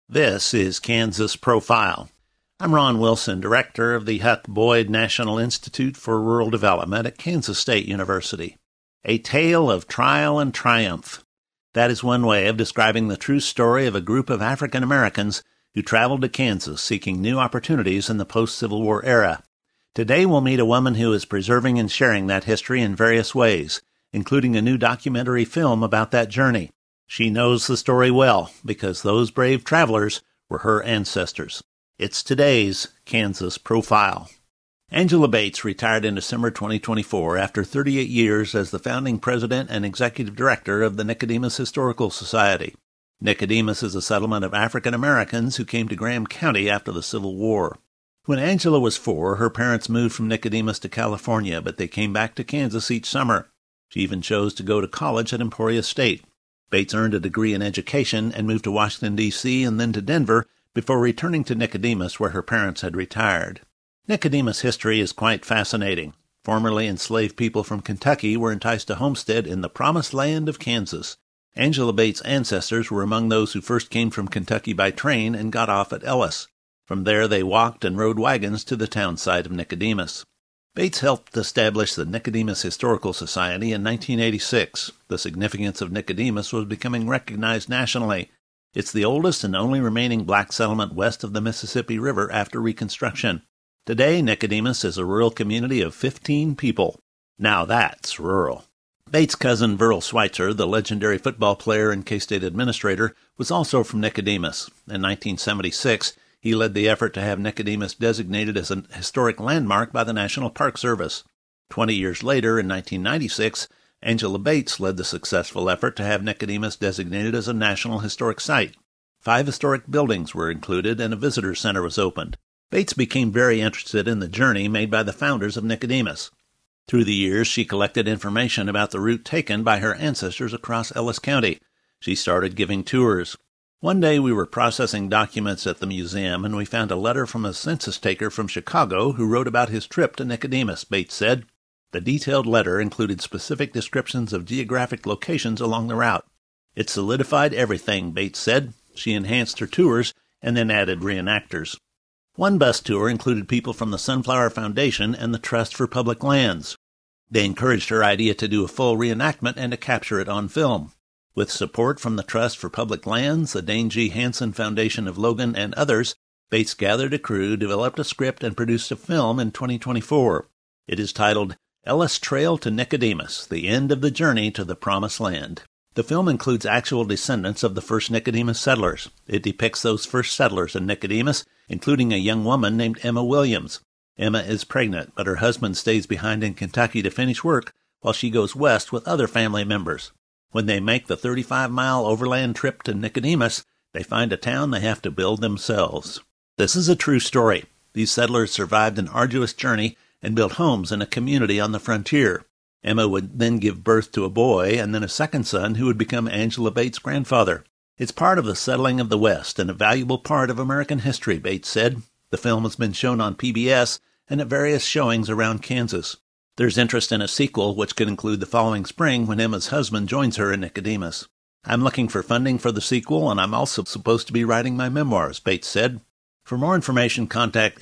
This is Kansas Profile. I'm Ron Wilson, director of the Huck Boyd National Institute for Rural Development at Kansas State University. A tale of trial and triumph. That is one way of describing the true story of a group of African Americans who traveled to Kansas seeking new opportunities in the post-Civil War era. Today we'll meet a woman who is preserving and sharing that history in various ways, including a new documentary film about that journey. She knows the story well because those brave travelers were her ancestors. It's today's Kansas Profile. Angela Bates retired in December 2024 after 38 years as the founding president and executive director of the Nicodemus Historical Society. Nicodemus is a settlement of African Americans who came to Graham County after the Civil War. When Angela was 4, her parents moved from Nicodemus to California, but they came back to Kansas each summer. She even chose to go to college at Emporia State. Bates earned a degree in education and moved to Washington, D.C. and then to Denver before returning to Nicodemus, where her parents had retired. Nicodemus history is quite fascinating. Formerly enslaved people from Kentucky were enticed to homestead in the promised land of Kansas. Angela Bates' ancestors were among those who first came from Kentucky by train and got off at Ellis. From there they walked and rode wagons to the town site of Nicodemus. Bates helped establish the Nicodemus Historical Society in 1986. The significance of Nicodemus was becoming recognized nationally. It's the oldest and only remaining black settlement west of the Mississippi River after Reconstruction. Today, Nicodemus is a rural community of 15 people. Now that's rural. Bates' cousin Verl Schweitzer, the legendary football player and K-State administrator, was also from Nicodemus. In 1976, he led the effort to have Nicodemus designated as a historic landmark by the National Park Service. 20 years later, in 1996, Angela Bates led the successful effort to have Nicodemus designated as a National Historic Site. 5 historic buildings were included and a visitor center was opened. Bates became very interested in the journey made by the founders of Nicodemus. Through the years, she collected information about the route taken by her ancestors across Ellis County. She started giving tours. One day we were processing documents at the museum, and we found a letter from a census taker from Chicago who wrote about his trip to Nicodemus, Bates said. The detailed letter included specific descriptions of geographic locations along the route. It solidified everything, Bates said. She enhanced her tours and then added reenactors. One bus tour included people from the Sunflower Foundation and the Trust for Public Lands. They encouraged her idea to do a full reenactment and to capture it on film. With support from the Trust for Public Lands, the Dane G. Hansen Foundation of Logan, and others, Bates gathered a crew, developed a script, and produced a film in 2024. It is titled Ellis Trail to Nicodemus, The End of the Journey to the Promised Land. The film includes actual descendants of the first Nicodemus settlers. It depicts those first settlers in Nicodemus, including a young woman named Emma Williams. Emma is pregnant, but her husband stays behind in Kentucky to finish work while she goes west with other family members. When they make the 35-mile overland trip to Nicodemus, they find a town they have to build themselves. This is a true story. These settlers survived an arduous journey and built homes in a community on the frontier. Emma would then give birth to a boy and then a second son who would become Angela Bates' grandfather. It's part of the settling of the West and a valuable part of American history, Bates said. The film has been shown on PBS and at various showings around Kansas. There's interest in a sequel, which could include the following spring when Emma's husband joins her in Nicodemus. I'm looking for funding for the sequel, and I'm also supposed to be writing my memoirs, Bates said. For more information, contact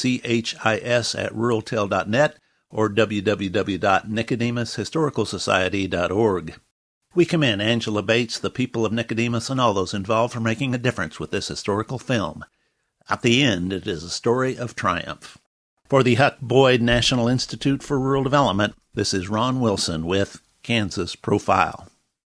NICHIS@ruraltel.net or www.nicodemushistoricalsociety.org. We commend Angela Bates, the people of Nicodemus, and all those involved for making a difference with this historical film. At the end, it is a story of triumph. For the Huck Boyd National Institute for Rural Development, this is Ron Wilson with Kansas Profile.